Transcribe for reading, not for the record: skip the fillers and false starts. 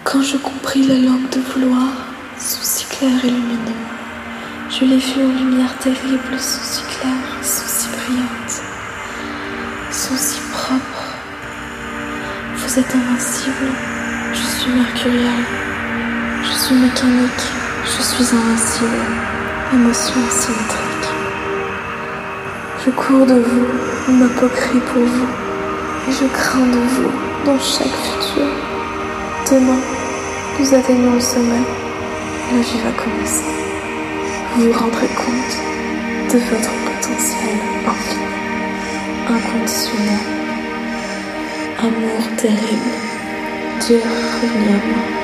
Quand je compris la langue de vouloir, souci clair et lumineux, je l'ai vu en lumière terrible, souci claire, souci brillante, souci propre. Vous êtes invincible, je suis mercurial, je suis mécanique, je suis invincible, émotion asymétrique. Je cours de vous, une moquerie pour vous, et je crains de vous dans chaque futur. Demain, nous atteignons le sommet, et la vie va commencer. Vous vous rendrez compte de votre potentiel infini, inconditionnel. Amour terrible, Dieu revenu à moi.